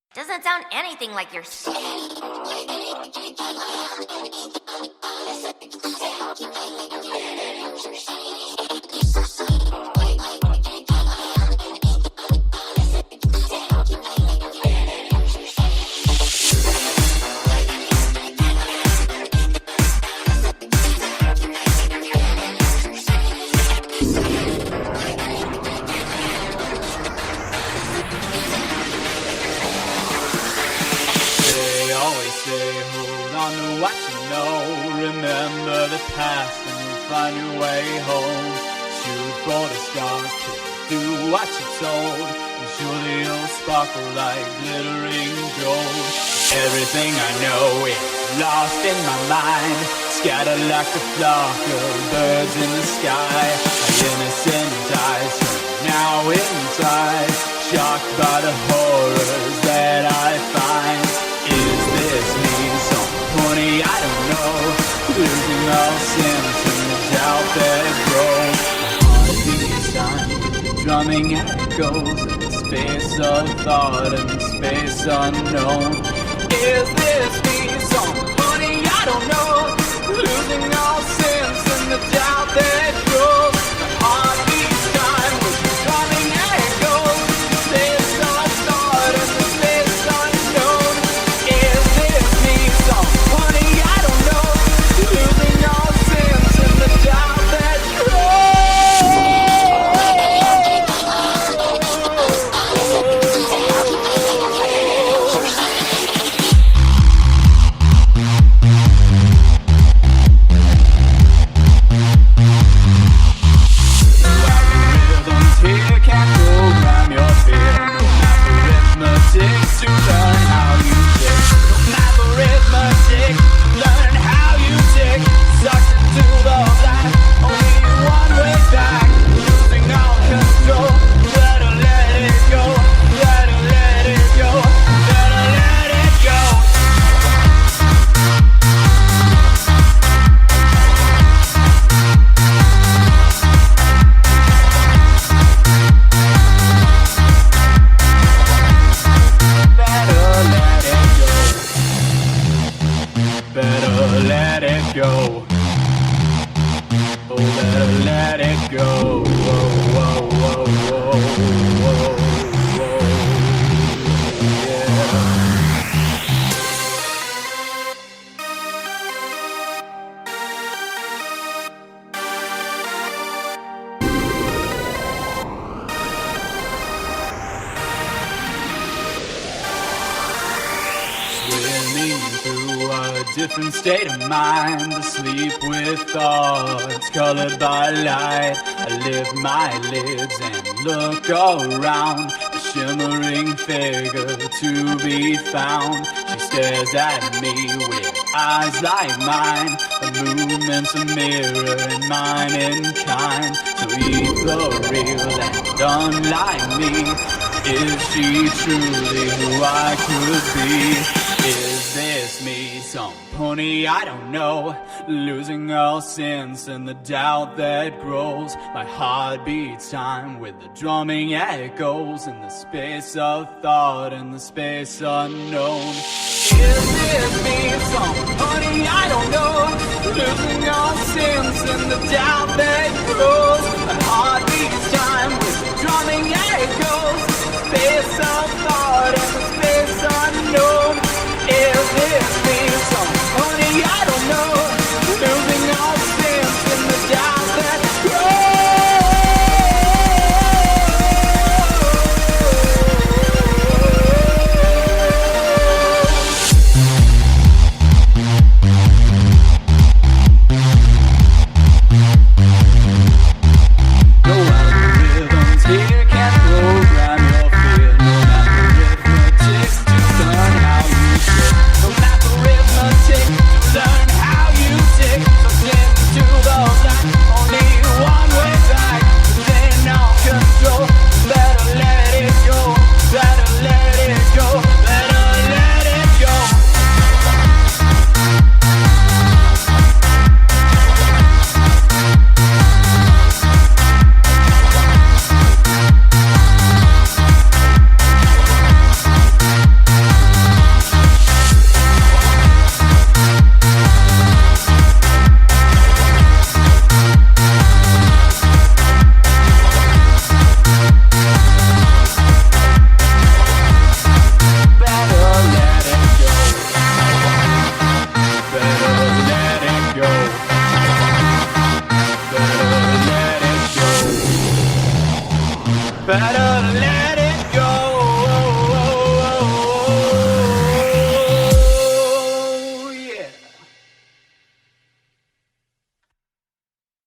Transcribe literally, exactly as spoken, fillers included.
Doesn't sound anything like your. Say, hold on to what you know. Remember the past and you'll find your way home. Shoot for the stars, do what you're told, and surely you'll sparkle like glittering gold. Everything I know is lost in my mind, scattered like a flock of birds in the sky. My innocent eyes turn now inside, shocked by the horrors that I find. Is this me? Some pony I don't know, losing all sense in the doubt that grows. My heart beats time, drumming echoes in the space of thought and the space unknown. Is this me? Some pony I don't know, losing all sense in the doubt that grows. My heart beats time with the drumming echoes, the space of thought and the space unknown. Is this me? Some pony I don't know, losing all sense in the doubt that grows. Here can't program your fear. No mathematics to learn how you tick. No mathematics to learn how you tick. Sucked into the black, only one way back. Losing all control. Better let it go. Better let it go. Better let it go. Better let it go. Oh, better let it go. Whoa, whoa, whoa, whoa, whoa, whoa, yeah. Swimming through a different state of mind, asleep with thoughts colored by light. I lift my lids and look around, a shimmering figure to be found. She stares at me with eyes like mine, a movement's a mirror and mine in kind. So ethereal and unlike me, is she truly who I could be? Is this me? Some pony I don't know, losing all sense in the doubt that grows. My heart beats time with the drumming echoes in the space of thought and the space unknown. Is this me? Some pony I don't know, losing all sense in the doubt that grows. My heart beats time with the drumming echoes, space of thought and the